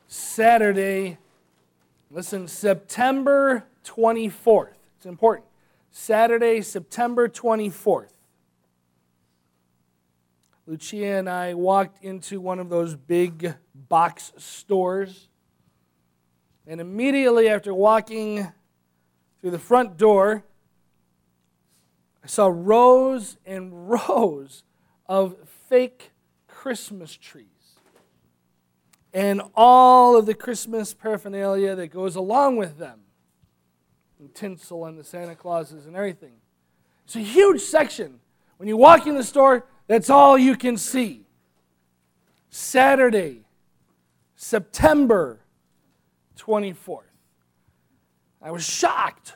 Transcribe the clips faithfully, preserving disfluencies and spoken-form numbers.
Saturday, listen, September twenty-fourth. It's important. Saturday, September twenty-fourth. Lucia and I walked into one of those big box stores, and immediately after walking through the front door, I saw rows and rows of fake Christmas trees and all of the Christmas paraphernalia that goes along with them, and tinsel and the Santa Clauses and everything. It's a huge section. When you walk in the store, that's all you can see. Saturday, September twenty-fourth. I was shocked.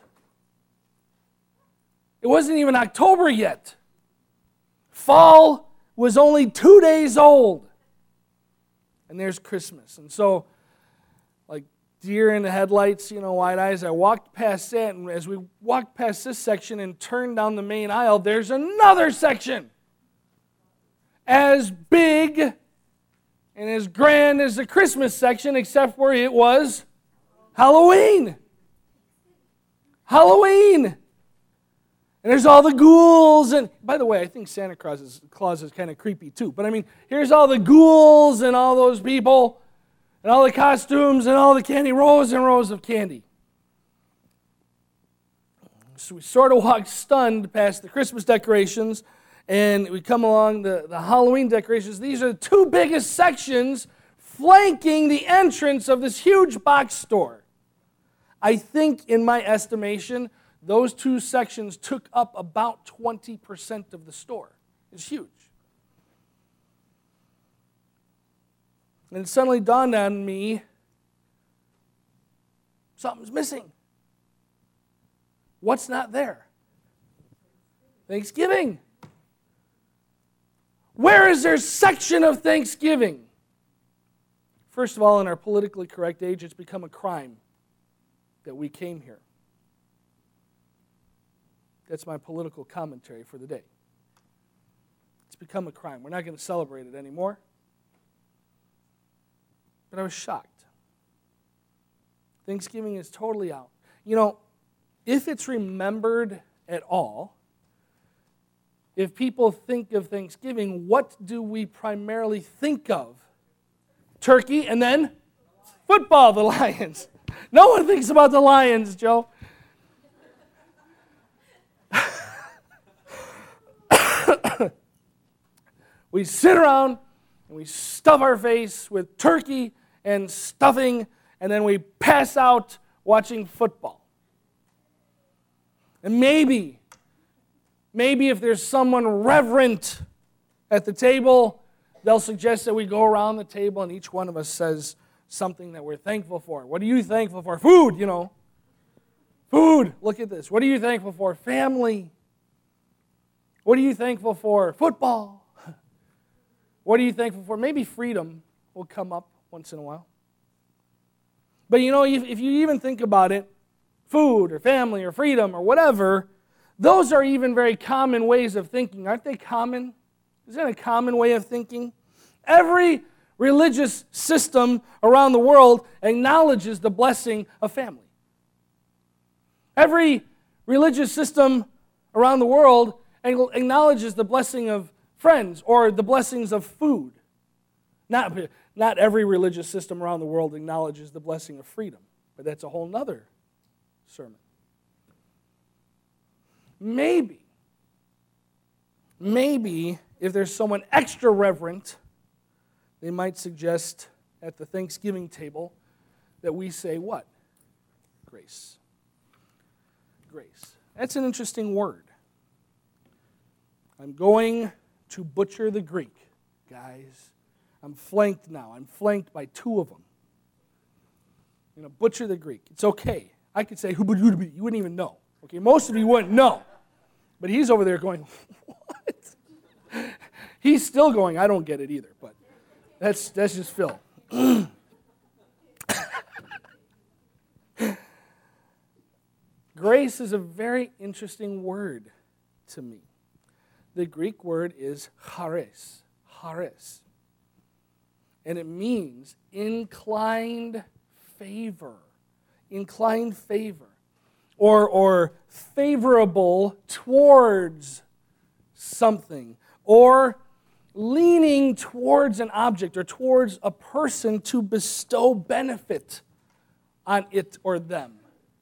It wasn't even October yet. Fall was only two days old. And there's Christmas. And so, like deer in the headlights, you know, wide eyes, I walked past that, and as we walked past this section and turned down the main aisle, there's another section. As big and as grand as the Christmas section, except where it was Halloween. Halloween. And there's all the ghouls. And by the way, I think Santa Claus is, Claus is kind of creepy too. But I mean, here's all the ghouls and all those people and all the costumes and all the candy, rows and rows of candy. So we sort of walked stunned past the Christmas decorations, and we come along the, the Halloween decorations. These are the two biggest sections flanking the entrance of this huge box store. I think, in my estimation, those two sections took up about twenty percent of the store. It's huge. And it suddenly dawned on me, something's missing. What's not there? Thanksgiving. Where is their section of Thanksgiving? First of all, in our politically correct age, it's become a crime that we came here. That's my political commentary for the day. It's become a crime. We're not going to celebrate it anymore. But I was shocked. Thanksgiving is totally out. You know, if it's remembered at all, if people think of Thanksgiving, what do we primarily think of? Turkey and then football, the Lions. No one thinks about the Lions, Joe. We sit around and we stuff our face with turkey and stuffing, and then we pass out watching football. And maybe, maybe if there's someone reverent at the table, they'll suggest that we go around the table and each one of us says something that we're thankful for. What are you thankful for? Food, you know. Food, look at this. What are you thankful for? Family. What are you thankful for? Football. What are you thankful for? Maybe freedom will come up once in a while. But you know, if you even think about it, food or family or freedom or whatever, those are even very common ways of thinking. Aren't they common? Isn't that a common way of thinking? Every religious system around the world acknowledges the blessing of family. Every religious system around the world acknowledges the blessing of friends or the blessings of food. Not, not every religious system around the world acknowledges the blessing of freedom, but that's a whole nother sermon. Maybe, maybe if there's someone extra reverent, they might suggest at the Thanksgiving table that we say what? Grace. Grace. That's an interesting word. I'm going to butcher the Greek, guys. I'm flanked now. I'm flanked by two of them. I'm going to butcher the Greek. It's okay. I could say hubudubi. You wouldn't even know. Okay, most of you wouldn't know. But he's over there going, what? He's still going, I don't get it either. But that's that's just Phil. Grace is a very interesting word to me. The Greek word is charis. Charis. and it means inclined favor. Inclined favor. Or, or favorable towards something. Or leaning towards an object or towards a person to bestow benefit on it or them.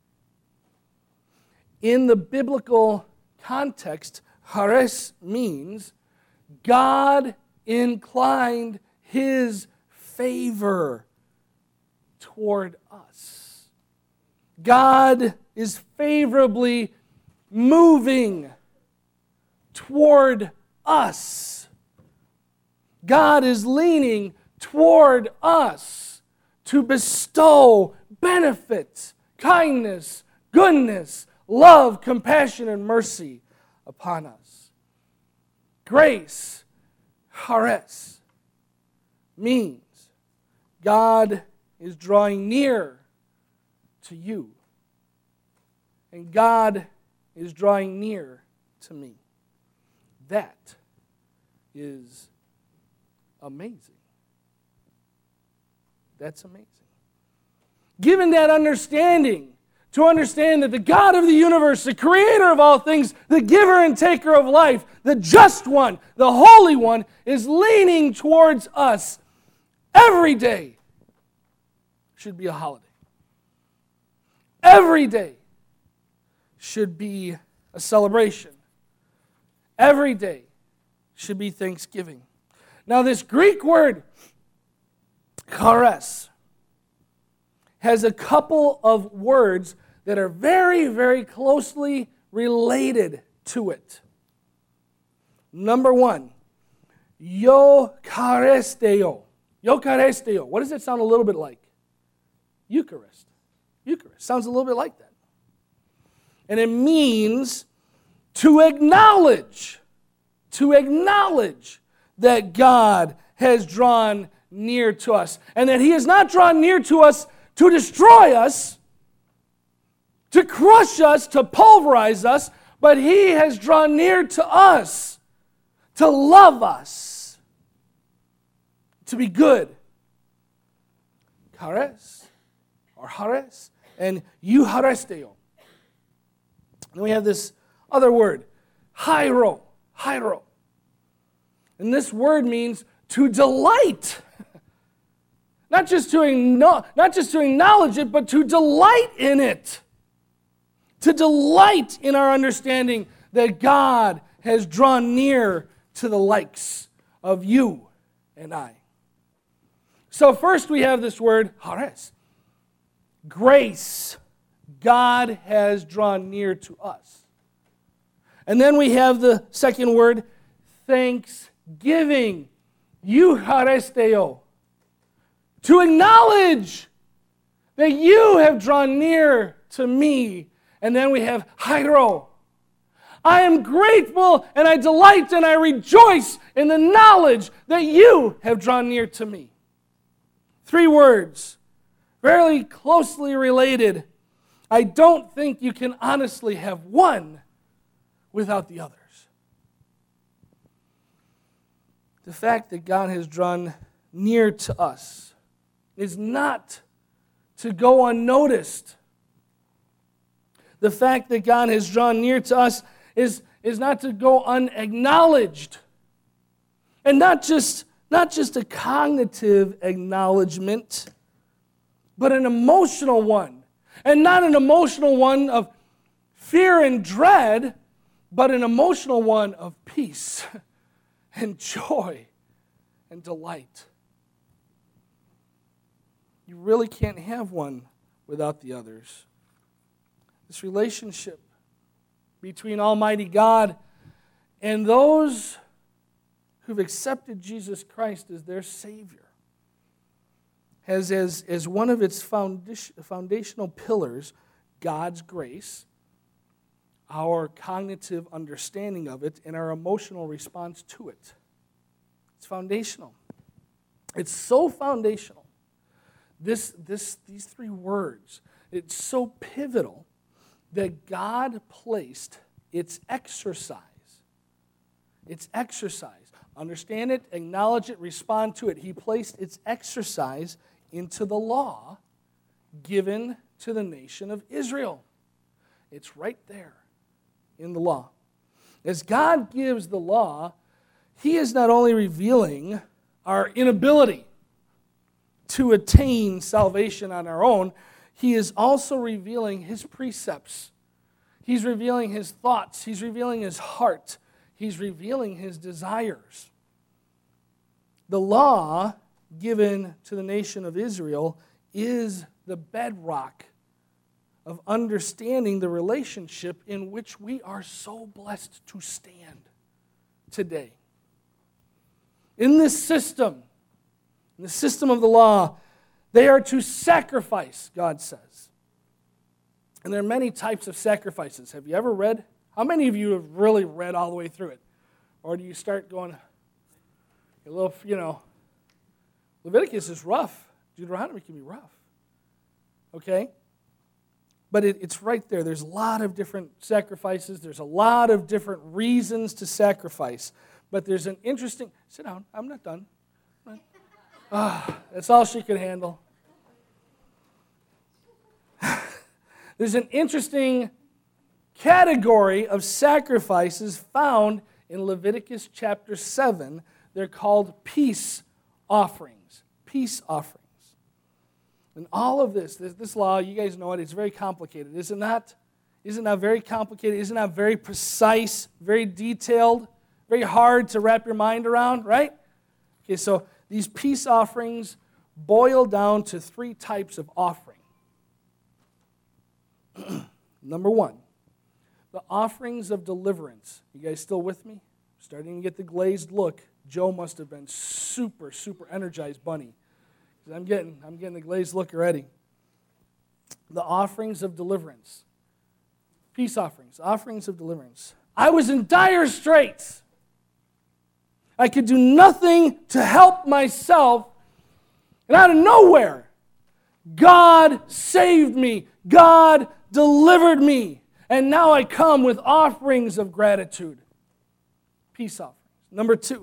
In the biblical context, charis means God inclined His favor toward us. God is favorably moving toward us. God is leaning toward us to bestow benefit, kindness, goodness, love, compassion, and mercy upon us. Grace, charis, means God is drawing near to you, and God is drawing near to me. That is amazing. That's amazing. Given that understanding, to understand that the God of the universe, the creator of all things, the giver and taker of life, the just one, the holy one, is leaning towards us every day should be a holiday. Every day should be a celebration. Every day should be Thanksgiving. Now, this Greek word, charis, has a couple of words that are very, very closely related to it. Number one, Eucharisteo. Eucharisteo. What does it sound a little bit like? Eucharist. Eucharist. Sounds a little bit like that. And it means to acknowledge, to acknowledge that God has drawn near to us. And that He has not drawn near to us to destroy us, to crush us, to pulverize us, but He has drawn near to us to love us, to be good. Charis, or charis, and eucharisteo. And we have this other word, hyro, hyro. And this word means to delight. Not just to, not just to acknowledge it, but to delight in it. To delight in our understanding that God has drawn near to the likes of you and I. So first we have this word, charis. Grace. God has drawn near to us. And then we have the second word, thanksgiving. Eucharisteo. To acknowledge that you have drawn near to me. And then we have hyro. I am grateful and I delight and I rejoice in the knowledge that you have drawn near to me. Three words, very closely related. I don't think you can honestly have one without the others. The fact that God has drawn near to us is not to go unnoticed. The fact that God has drawn near to us is, is not to go unacknowledged. And not just, not just a cognitive acknowledgement, but an emotional one. And not an emotional one of fear and dread, but an emotional one of peace and joy and delight. You really can't have one without the others. This relationship between Almighty God and those who've accepted Jesus Christ as their Savior has as, as one of its foundation, foundational pillars God's grace, our cognitive understanding of it, and our emotional response to it. It's foundational. It's so foundational. This, this, these three words, it's so pivotal that God placed its exercise, its exercise understand it, acknowledge it, respond to it. He placed its exercise into the law given to the nation of Israel. It's right there in the law. As God gives the law, He is not only revealing our inability to attain salvation on our own, He is also revealing His precepts. He's revealing His thoughts. He's revealing His heart. He's revealing His desires. The law given to the nation of Israel is the bedrock of understanding the relationship in which we are so blessed to stand today. In this system, in the system of the law, they are to sacrifice, God says. And there are many types of sacrifices. Have you ever read? How many of you have really read all the way through it? Or do you start going, a little, you know, Leviticus is rough. Deuteronomy can be rough. Okay? But it, it's right there. There's a lot of different sacrifices. There's a lot of different reasons to sacrifice. But there's an interesting... Sit down. I'm not done. Ah, that's all she could handle. There's an interesting category of sacrifices found in Leviticus chapter seven. They're called peace offerings. Peace offerings. And all of this, this, this law, you guys know it, it's very complicated. Is it not? Is it not very complicated? Is it not very precise, very detailed, very hard to wrap your mind around, right? Okay, so these peace offerings boil down to three types of offering. Number one, the offerings of deliverance. You guys still with me? Starting to get the glazed look. Joe must have been super, super energized bunny. I'm getting, I'm getting the glazed look already. The offerings of deliverance. Peace offerings, offerings of deliverance. I was in dire straits. I could do nothing to help myself. And out of nowhere, God saved me. God delivered me. And now I come with offerings of gratitude. Peace offerings. Number two,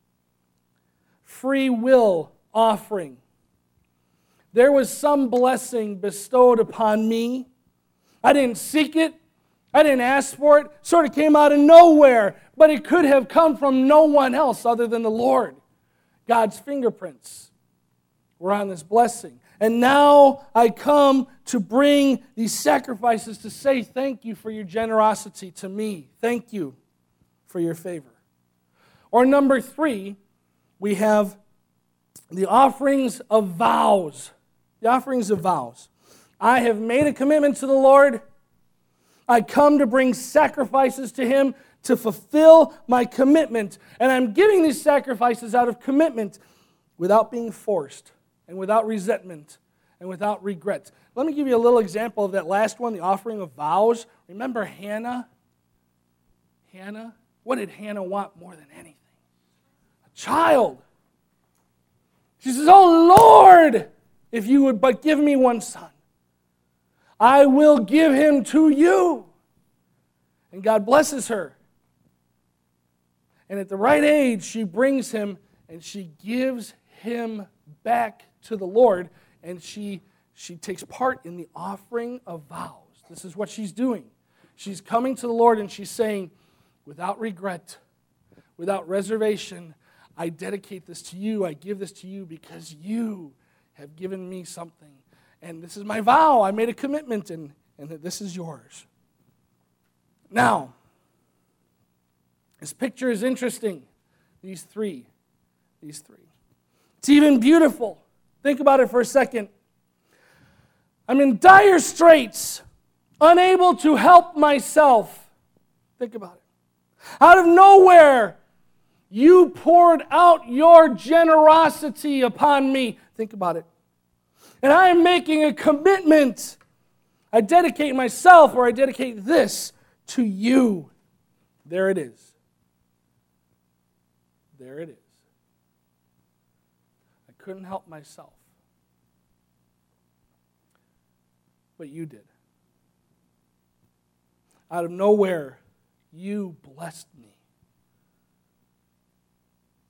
free will offering. There was some blessing bestowed upon me. I didn't seek it. I didn't ask for it. Sort of came out of nowhere. But it could have come from no one else other than the Lord. God's fingerprints were on this blessing. And now I come to bring these sacrifices to say thank you for your generosity to me. Thank you for your favor. Or number three, we have the offerings of vows. The offerings of vows. I have made a commitment to the Lord. I come to bring sacrifices to Him to fulfill my commitment. And I'm giving these sacrifices out of commitment without being forced and without resentment and without regret. Let me give you a little example of that last one, the offering of vows. Remember Hannah? Hannah? What did Hannah want more than anything? A child. She says, "Oh Lord, if you would but give me one son, I will give him to you." And God blesses her. And at the right age, she brings him and she gives him back to the Lord. And she, she takes part in the offering of vows. This is what she's doing. She's coming to the Lord and she's saying, without regret, without reservation, I dedicate this to you. I give this to you because you have given me something. And this is my vow. I made a commitment, and, and this is yours. Now, this picture is interesting. These three. These three. It's even beautiful. Think about it for a second. I'm in dire straits, unable to help myself. Think about it. Out of nowhere, you poured out your generosity upon me. Think about it. And I am making a commitment. I dedicate myself, or I dedicate this to you. There it is. There it is. I couldn't help myself. But you did. Out of nowhere, you blessed me.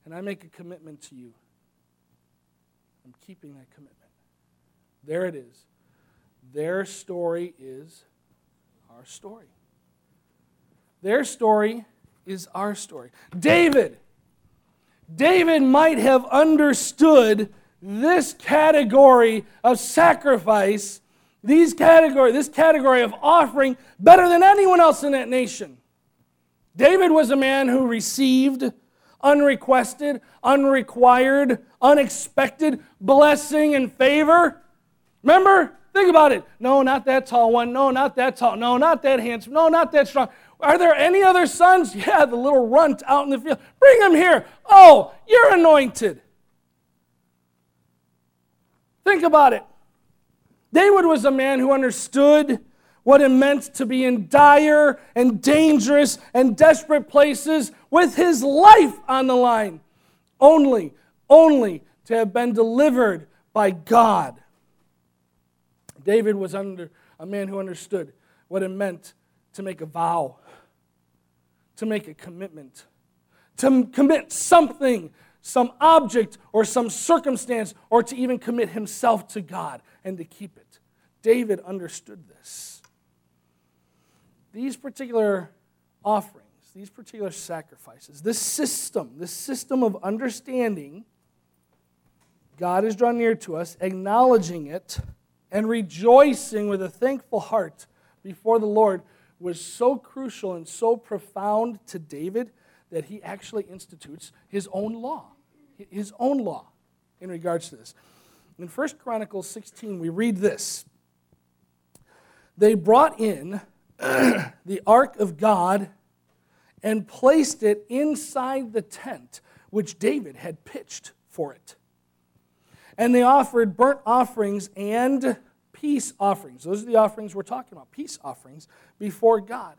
and I make a commitment to you. I'm keeping that commitment. There it is. Their story is our story. Their story is our story. David. David might have understood this category of sacrifice, these category, this category of offering better than anyone else in that nation. David was a man who received unrequested, unrequired, unexpected blessing and favor. Remember? Think about it. No, not that tall one. No, not that tall. No, not that handsome. No, not that strong. Are there any other sons? Yeah, the little runt out in the field. Bring him here. Oh, you're anointed. Think about it. David was a man who understood what it meant to be in dire and dangerous and desperate places with his life on the line. Only, only to have been delivered by God. David was under a man who understood what it meant to make a vow, to make a commitment, to commit something, some object or some circumstance, or to even commit himself to God and to keep it. David understood this. These particular offerings, these particular sacrifices, this system, this system of understanding God is drawn near to us, acknowledging it, and rejoicing with a thankful heart before the Lord was so crucial and so profound to David that he actually institutes his own law, his own law in regards to this. In First Chronicles sixteen, we read this. They brought in the ark of God and placed it inside the tent which David had pitched for it. And they offered burnt offerings and peace offerings. Those are the offerings we're talking about, peace offerings before God.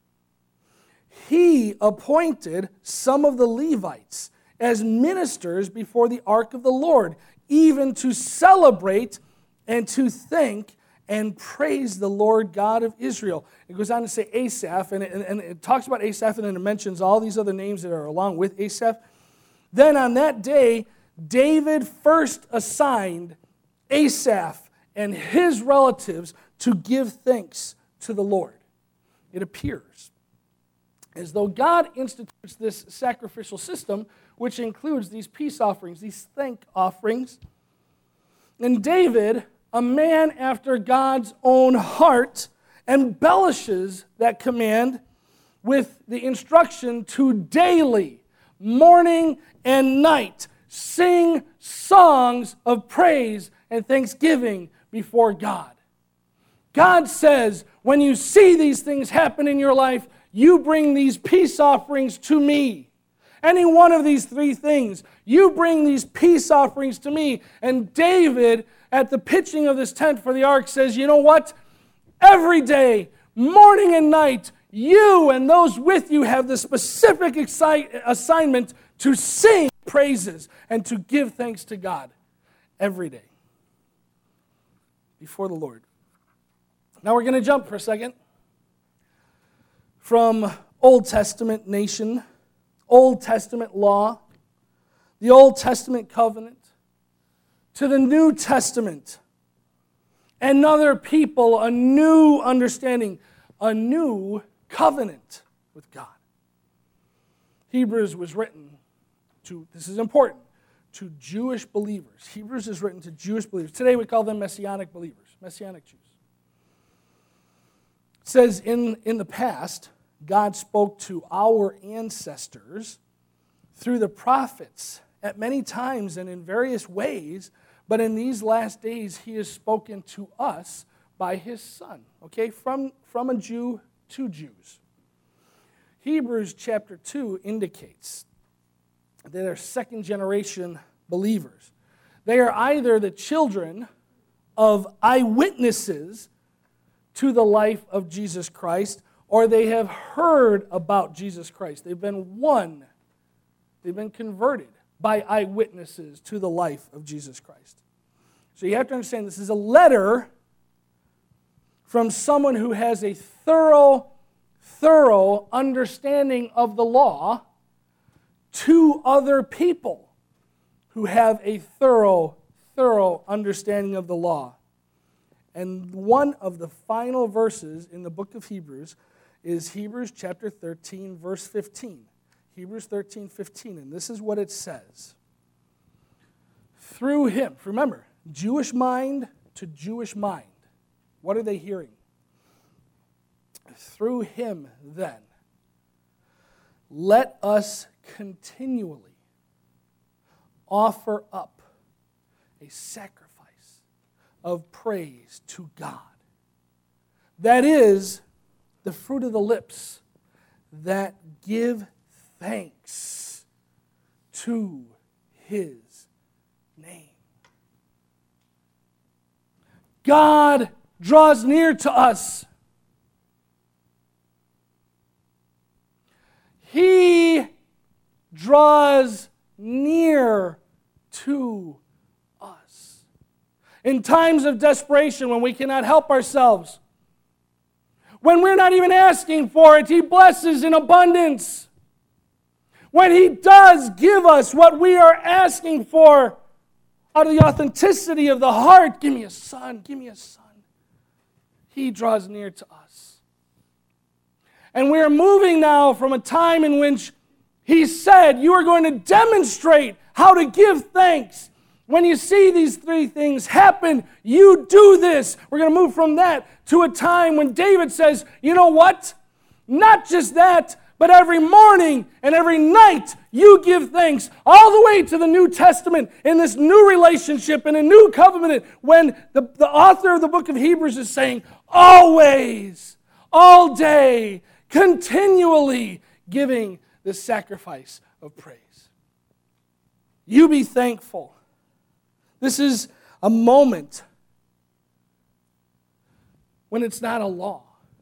He appointed some of the Levites as ministers before the ark of the Lord, even to celebrate and to thank and praise the Lord God of Israel. It goes on to say Asaph, and it, and it talks about Asaph, and then it mentions all these other names that are along with Asaph. Then on that day, David first assigned Asaph and his relatives to give thanks to the Lord. It appears as though God institutes this sacrificial system, which includes these peace offerings, these thank offerings. And David, a man after God's own heart, embellishes that command with the instruction to daily, morning and night, sing songs of praise and thanksgiving before God. God says, when you see these things happen in your life, you bring these peace offerings to me. Any one of these three things, you bring these peace offerings to me. And David, at the pitching of this tent for the ark, says, you know what? Every day, morning and night, you and those with you have the specific exci- assignment to sing praises and to give thanks to God every day before the Lord. Now we're going to jump for a second from Old Testament nation, Old Testament law, the Old Testament covenant, to the New Testament. Another people, a new understanding, a new covenant with God. Hebrews was written to, this is important, to Jewish believers. Hebrews is written to Jewish believers. Today we call them Messianic believers, Messianic Jews. It says in, in the past, God spoke to our ancestors through the prophets at many times and in various ways, but in these last days he has spoken to us by his Son, okay, from, from a Jew to Jews. Hebrews chapter two indicates that they're second generation believers. They are either the children of eyewitnesses to the life of Jesus Christ, or they have heard about Jesus Christ. They've been won, they've been converted by eyewitnesses to the life of Jesus Christ. So you have to understand this is a letter from someone who has a thorough, thorough understanding of the law to other people who have a thorough, thorough understanding of the law. And one of the final verses in the book of Hebrews is Hebrews chapter thirteen, verse fifteen. Hebrews thirteen, fifteen. And this is what it says. Through him, remember, Jewish mind to Jewish mind. What are they hearing? Through him, then, let us continually offer up a sacrifice of praise to God. That is the fruit of the lips that give thanks to his name. God draws near to us. He draws near to us. In times of desperation, when we cannot help ourselves, when we're not even asking for it, He blesses in abundance. When He does give us what we are asking for out of the authenticity of the heart, give me a son, give me a son, He draws near to us. And we are moving now from a time in which He said, you are going to demonstrate how to give thanks. When you see these three things happen, you do this. We're going to move from that to a time when David says, you know what? Not just that, but every morning and every night you give thanks. All the way to the New Testament in this new relationship, in a new covenant, when the, the author of the book of Hebrews is saying, always, all day, continually giving the sacrifice of praise. You be thankful. This is a moment when it's not a law.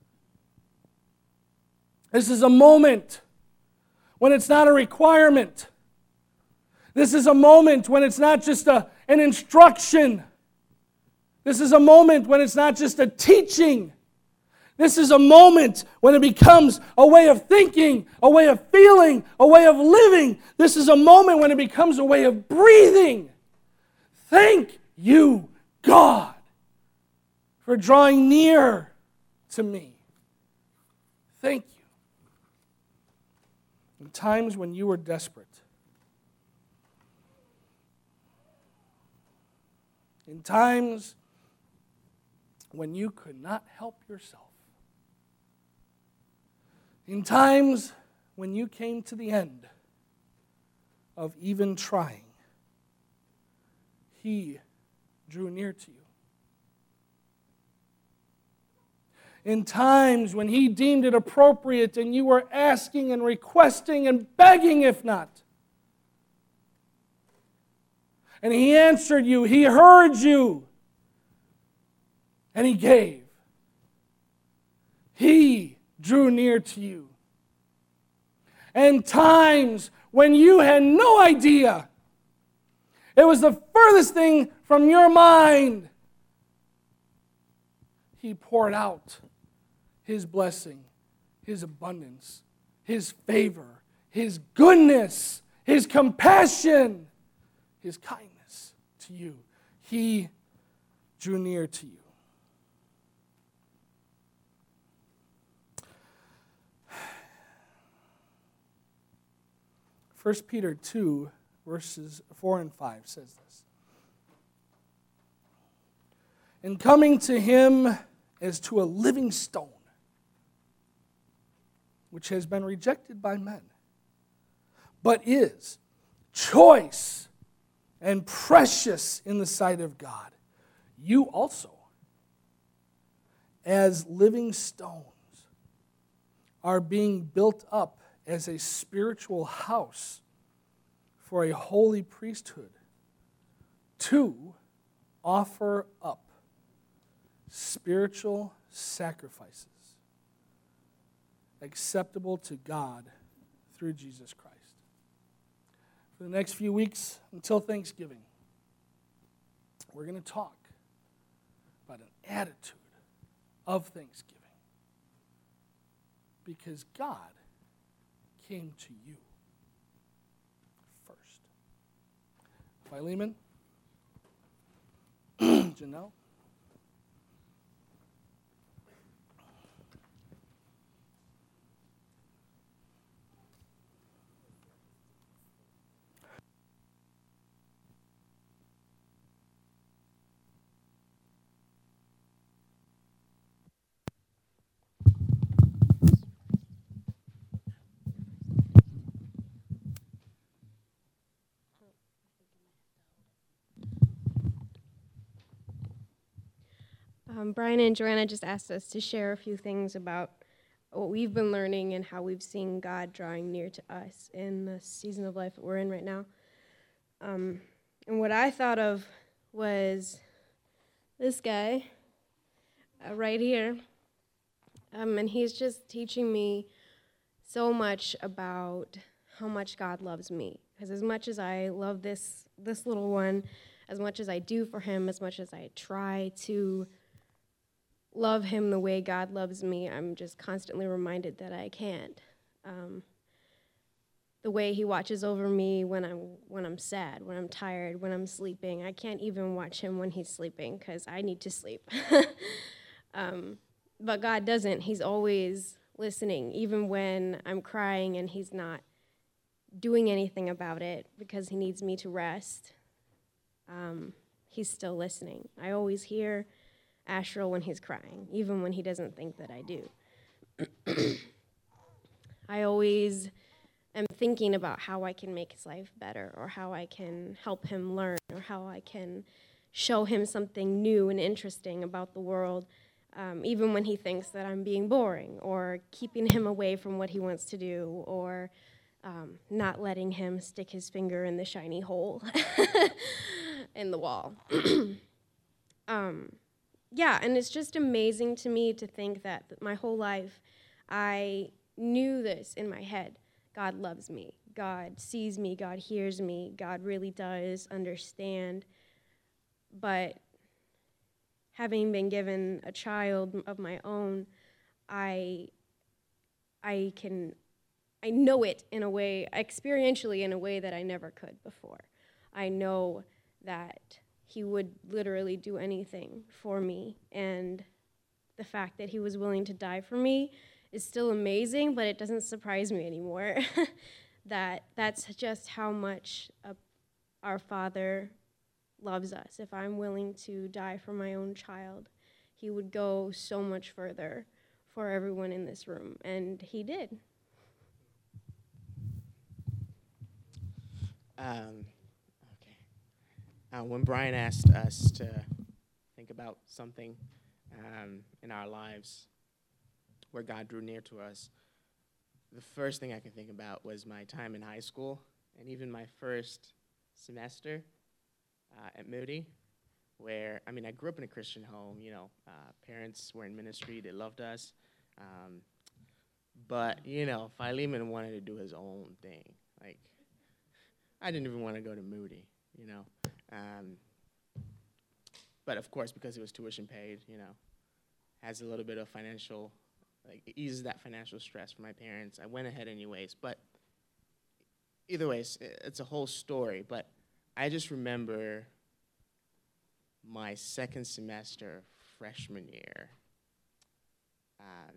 This is a moment when it's not a requirement. This is a moment when it's not just a, an instruction. This is a moment when it's not just a teaching. This is a moment when it becomes a way of thinking, a way of feeling, a way of living. This is a moment when it becomes a way of breathing. Thank you, God, for drawing near to me. Thank you. In times when you were desperate, in times when you could not help yourself, in times when you came to the end of even trying, He drew near to you. In times when He deemed it appropriate and you were asking and requesting and begging, if not, and He answered you, He heard you, and He gave. He drew near to you. And times when you had no idea, it was the furthest thing from your mind, He poured out His blessing, His abundance, His favor, His goodness, His compassion, His kindness to you. He drew near to you. First Peter two, verses four and five says this. And coming to Him as to a living stone, which has been rejected by men, but is choice and precious in the sight of God, you also, as living stones, are being built up as a spiritual house for a holy priesthood to offer up spiritual sacrifices acceptable to God through Jesus Christ. For the next few weeks until Thanksgiving, we're going to talk about an attitude of thanksgiving because God came to you. Philemon? Janelle? Um, Brian and Joanna just asked us to share a few things about what we've been learning and how we've seen God drawing near to us in the season of life that we're in right now. Um, and what I thought of was this guy uh, right here. Um, and he's just teaching me so much about how much God loves me. Because as much as I love this this little one, as much as I do for him, as much as I try to love him the way God loves me, I'm just constantly reminded that I can't. Um, the way he watches over me when I'm when I'm sad, when I'm tired, when I'm sleeping. I can't even watch him when he's sleeping because I need to sleep. um, but God doesn't. He's always listening, even when I'm crying and he's not doing anything about it because he needs me to rest. Um, he's still listening. I always hear Astral when he's crying, even when he doesn't think that I do. I always am thinking about how I can make his life better, or how I can help him learn, or how I can show him something new and interesting about the world, um, even when he thinks that I'm being boring, or keeping him away from what he wants to do, or um, not letting him stick his finger in the shiny hole in the wall. um, Yeah, and it's just amazing to me to think that my whole life I knew this in my head. God loves me. God sees me. God hears me. God really does understand. But having been given a child of my own, I I can I know it in a way, experientially in a way that I never could before. I know that he would literally do anything for me, and the fact that he was willing to die for me is still amazing, but it doesn't surprise me anymore. that that's just how much a, our Father loves us. If I'm willing to die for my own child, he would go so much further for everyone in this room, and he did. Um, okay. Uh, when Brian asked us to think about something um, in our lives where God drew near to us, the first thing I can think about was my time in high school, and even my first semester uh, at Moody, where, I mean, I grew up in a Christian home. You know, uh, parents were in ministry, they loved us. Um, but, you know, Philemon wanted to do his own thing. Like, I didn't even want to go to Moody, you know. Um, but, of course, because it was tuition paid, you know, has a little bit of financial, like, it eases that financial stress for my parents. I went ahead anyways. But either ways, it's a whole story. But I just remember my second semester, freshman year, um,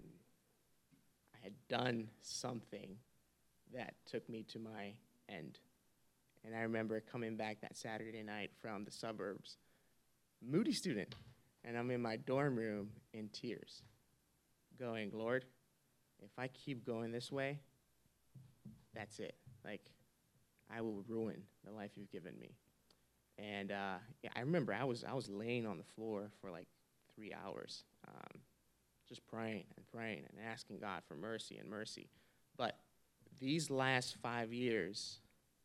I had done something that took me to my end. And I remember coming back that Saturday night from the suburbs, Moody student, and I'm in my dorm room in tears, going, Lord, if I keep going this way, that's it. Like, I will ruin the life you've given me. And uh, yeah, I remember I was I was laying on the floor for like three hours, um, just praying and praying and asking God for mercy and mercy. But these last five years,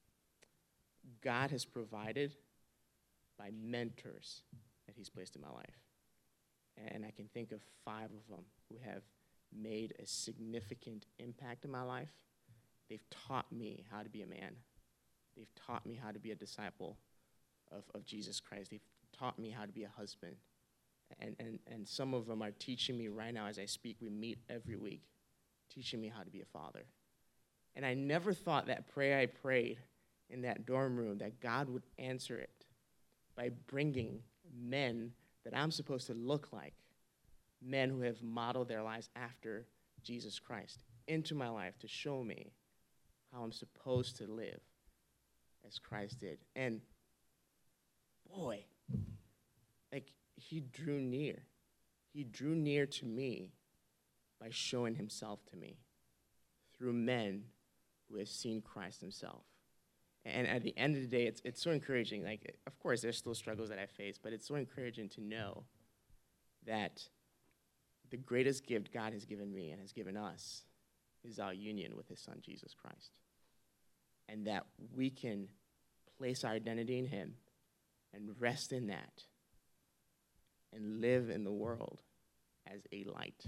God has provided by mentors that he's placed in my life. And I can think of five of them who have made a significant impact in my life. They've taught me how to be a man. They've taught me how to be a disciple of, of Jesus Christ. They've taught me how to be a husband. And, and, and some of them are teaching me right now as I speak. We meet every week, teaching me how to be a father. And I never thought that prayer I prayed in that dorm room, that God would answer it by bringing men that I'm supposed to look like, men who have modeled their lives after Jesus Christ, into my life to show me how I'm supposed to live as Christ did. And boy, like he drew near. He drew near to me by showing himself to me through men who have seen Christ himself. And at the end of the day, it's it's so encouraging. Like, of course, there's still struggles that I face, but it's so encouraging to know that the greatest gift God has given me and has given us is our union with his son, Jesus Christ. And that we can place our identity in him and rest in that and live in the world as a light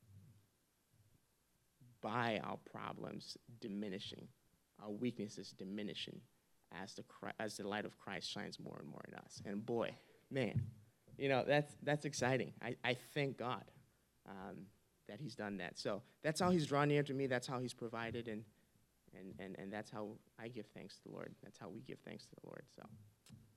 by our problems diminishing, our weaknesses diminishing as the as the light of Christ shines more and more in us. And boy, man, you know, that's that's exciting. I, I thank God um, that he's done that. So that's how he's drawn near to me. That's how he's provided, and and and, and that's how I give thanks to the Lord. That's how we give thanks to the Lord. So